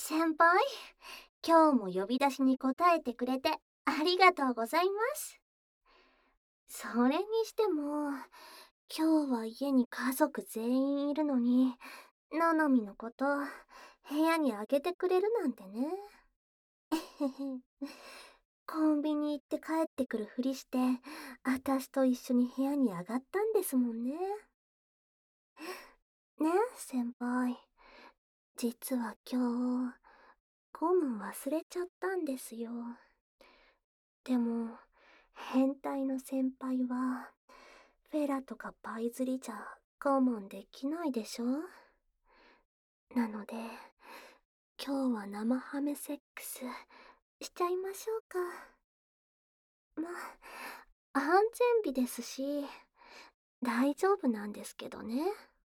先輩、今日も呼び出しに答えてくれてありがとうございます。それにしても、今日は家に家族全員いるのに、ななみのこと部屋にあげてくれるなんてね。コンビニ行って帰ってくるふりして、あたしと一緒に部屋に上がったんですもんね。ね、先輩。実は今日、ゴム忘れちゃったんですよ。でも、変態の先輩は、フェラとかパイ釣りじゃ我慢できないでしょ。なので、今日は生ハメセックスしちゃいましょうか。まあ、安全日ですし、大丈夫なんですけどね。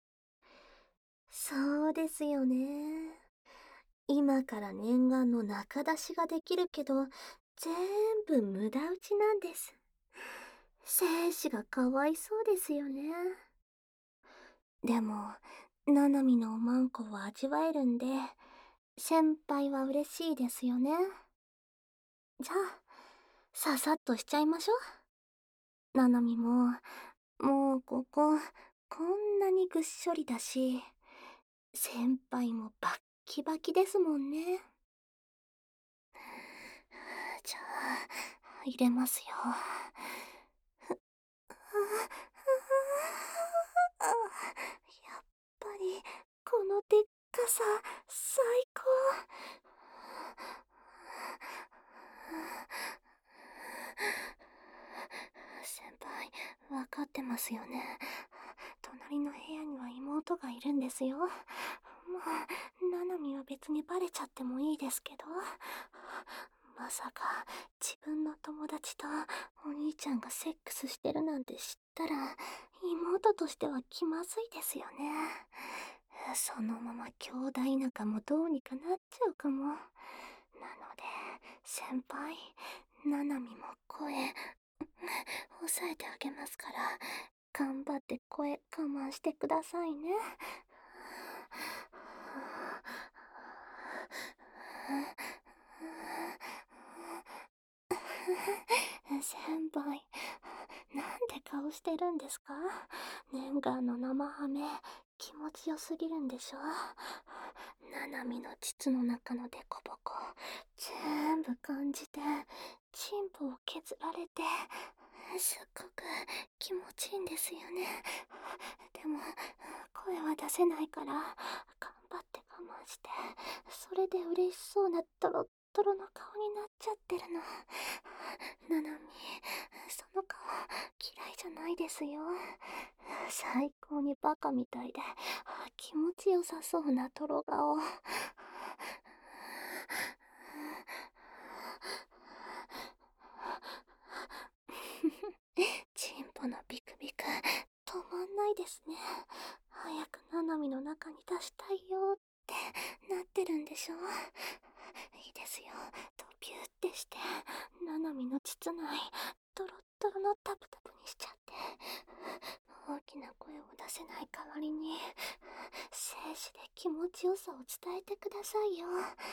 そうですよね。今から念願の仲出しができるけど、全部無駄打ちなんです。生死がかわいそうですよね。でも、ななみのおまんこを味わえるんで、先輩は嬉しいですよね。じゃあ、ささっとしちゃいましょう。ななみも、もうここ、こんなにぐっしょりだし、先輩もバッキバキですもんね。じゃあ、入れますよ。やっぱり、このでっかさ、最高。先輩、わかってますよね。隣の部屋には妹がいるんですよ。まあ、ななみは別にバレちゃってもいいですけど。まさか、自分の友達とお兄ちゃんがセックスしてるなんて知ったら、妹としては気まずいですよね。そのまま兄弟仲もどうにかなっちゃうかも。なので、先輩、ななみも声、抑えてあげますから、頑張って声我慢してくださいね。先輩、なんで顔してるんですか？念願の生ハメ、気持ちよすぎるんでしょ？ななみの膣の中のデコボコ、全部感じて、チンポを削られて、すっごく気持ちいいんですよね。でも、声は出せないから、頑張って我慢して、それで嬉しそうなトロットロの顔になっちゃってるの。ななみ、その顔、嫌いじゃないですよ。最高にバカみたいで、気持ちよさそうなトロ顔。チンポのビクビク、止まんないですね。早くななみの中に出したいよってなってるんでしょ。いいですよ。ドビューってして、ななみの膣内、トロットロのタプタプにしちゃって、大きな声を出せない代わりに、静止で気持ちよさを伝えてくださいよ。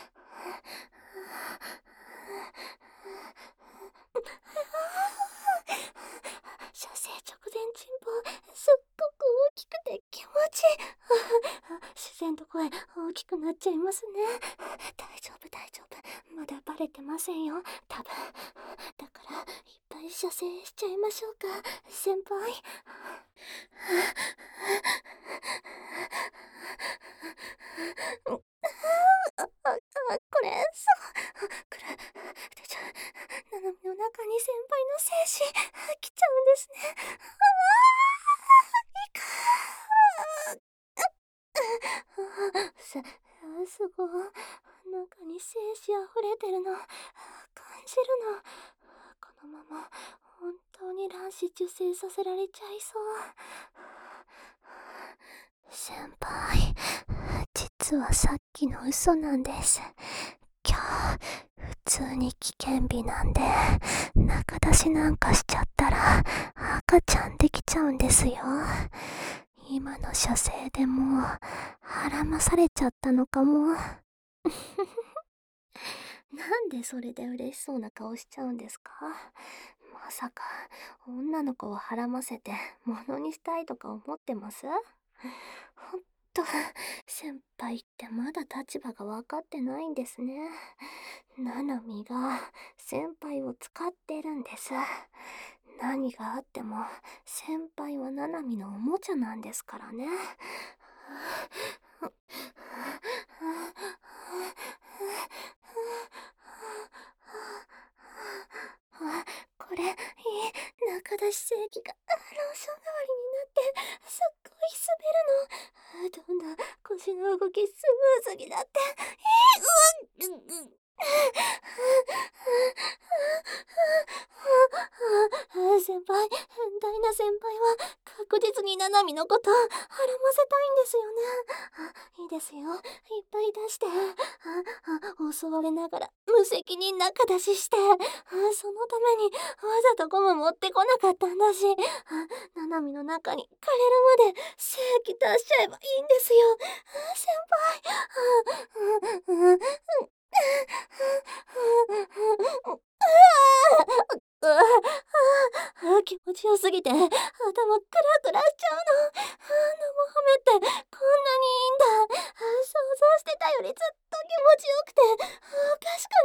射精直前チンポ、すっごく大きくて気持ちいい。自然と声大きくなっちゃいますね。大丈夫大丈夫。まだバレてませんよ。多分。だから、いっぱい射精しちゃいましょうか、先輩。これ、そう。これ、出ちゃう。ななみの中に先輩の精子、来ちゃうんですね。いかすごい。中に精子溢れてるの、感じるの。このまま、本当に卵子受精させられちゃいそう。先輩、実はさっきの嘘なんです。今日、普通に危険日なんで、仲出しなんかしちゃったら、赤ちゃんできちゃうんですよ。今の射精でもう、孕まされちゃったのかも。 なんでそれで嬉しそうな顔しちゃうんですか？まさか、女の子をはらませて、ものにしたいとか思ってます？ほんと、先輩ってまだ立場が分かってないんですね。ななみが先輩を使ってるんです。何があっても先輩はななみのおもちゃなんですからね。これ、いい中出し性器がローション代わりになって、すっごい滑るの。どんどん腰の動きスムーズになって、先輩、ダイナ先輩は確実にナナミのことはらませたいんですよね。いいですよ。いっぱい出して。襲われながら無責任中出しして。そのためにわざとゴム持ってこなかったんだし。ナナミの中に枯れるまで精液出しちゃえばいいんですよ。先輩。気持ちよすぎて頭クラクラしちゃうの。生ハメってこんなにいいんだ。想像してたよりずっと気持ちよくておかしく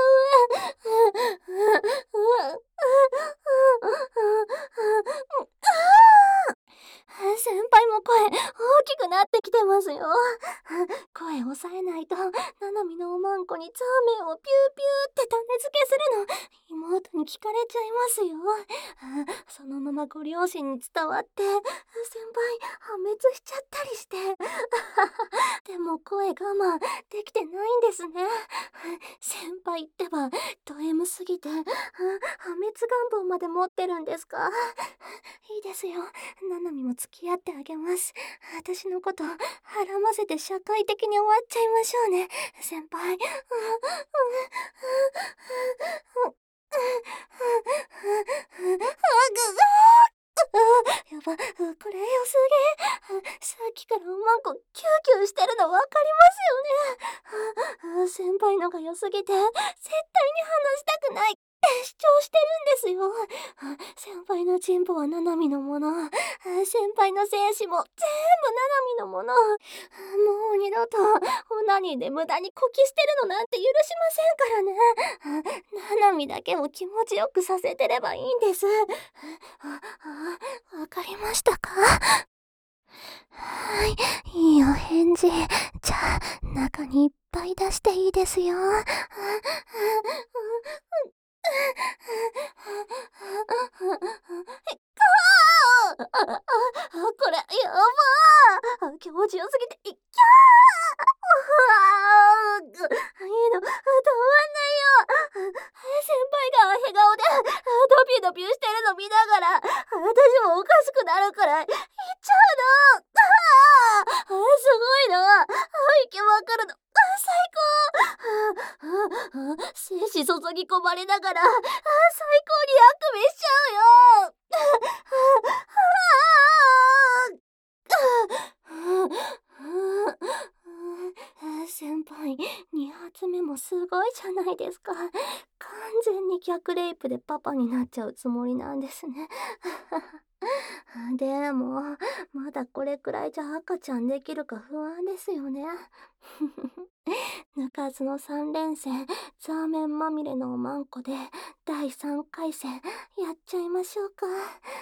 なっちゃう。先輩も声大きくなってきてますよ。声抑えないとななみのおまんこにザーメンをピューピューって種付けするの妹に聞かれちゃいますよ。そのままご両親に伝わって先輩破滅しちゃったりして。でも声我慢できてないんですね。先輩ってばド M すぎて破滅願望まで持ってるんですか？いいですよ。ななみも付き合ってあげます。私のことはらませて社会的に終わっちゃいましょうね、先輩。やば、これ良すぎ。さっきからおまんこキューキューしてるの分かりますよね。先輩のが良すぎて絶対に話したくないって主張してるんですよ。先輩のチンポはななみのもの。先輩の精子も全部ななみのもの。もう二度とオナニーで無駄にこき捨てるのなんて許しませんからね。ななみだけを気持ちよくさせてればいいんです。わかりましたか？はい、いいお返事。じゃあ、中にいっぱい出していいですよ。これ、やばー。気持ちよすぎて、いっきゃー。いいの、止まんないよ。先輩が笑顔でドピドピしてるの見ながら、私もおかしくなるくらい言っちゃうの。すごいの。息まくるの。最高。精子注ぎ込まれながら、最高にあくびしちゃうよ。先輩、2発目もすごいじゃないですか。完全に逆レイプでパパになっちゃうつもりなんですね。でも、まだこれくらいじゃ赤ちゃんできるか不安ですよね。抜かずの3連戦、ザーメンまみれのおまんこで第3回戦やっちゃいましょうか。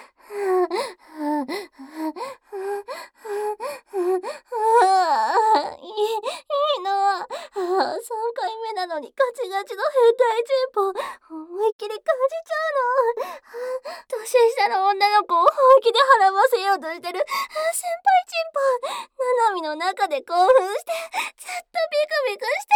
いいの。3回目なのにガチガチの変態チンポ思いっきり感じちゃうの。年下の女の子を本気で払わせようとしてる先輩チンポ、ななみの中で興奮してずっとビクビクして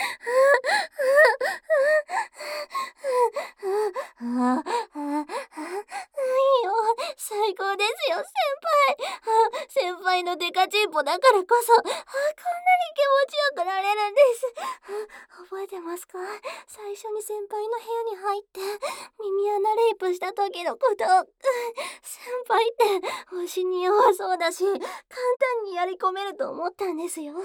る。いいよ、最高ですよ先輩のデカチンポだからこそこんなに気持ちよくなれるんです。覚えててますか？最初に先輩の部屋に入って耳穴レイプした時のこと。先輩って星に弱そうだし、簡単にやり込めると思ったんですよ。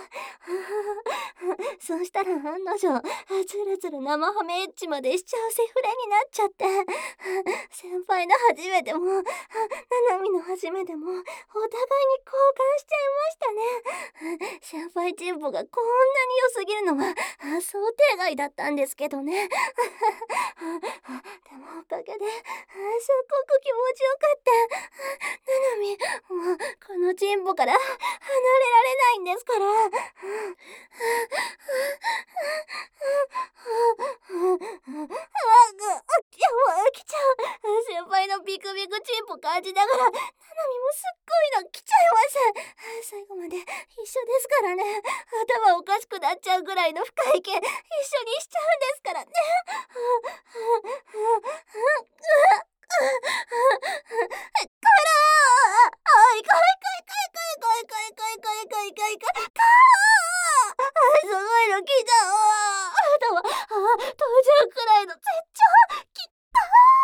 そしたら案の定、つるつる生ハメエッチまでしちゃうセフレになっちゃって、先輩の初めても、ななみの初めても、お互いに交換しちゃいましたね。先輩チンポがこんなに良すぎるのは想定外だったんですけどね。でもおかげですっごく気持ちよかった。ななみ、もうこのチンポから離れられないんですから。来ちゃう。先輩のビクビクチンポ感じながら、ななみもすっごいの来ちゃいます。最後まで一緒ですからね。頭おかしくなっちゃうぐらいの深い毛、一緒にしちゃうんですからね。すごいの来たわ。頭、飛んじゃうくらいの絶頂。きった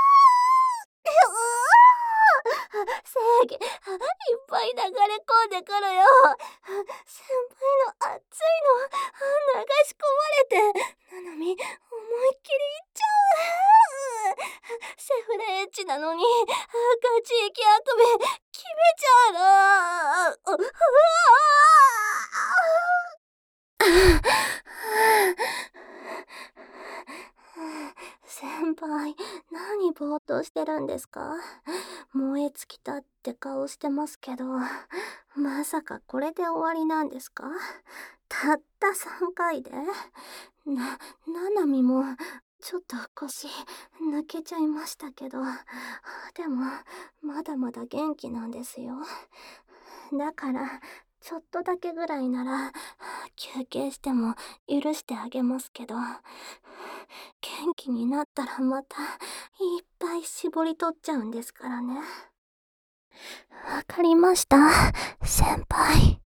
ー。正義、いっぱい流れ込んでくるよ。先輩の熱いの流し込まれて、ななみ、思いっきりいっちゃう。セフレエッチなのに、ガチイケあくび、決めちゃうの。先輩、何ぼーっとしてるんですか？燃え尽きたって顔してますけど、まさかこれで終わりなんですか？たった3回で？ななみも、ちょっと腰抜けちゃいましたけど、でも、まだまだ元気なんですよ。だから、ちょっとだけぐらいなら、休憩しても許してあげますけど、元気になったらまた、いっぱい絞り取っちゃうんですからね。わかりました、先輩。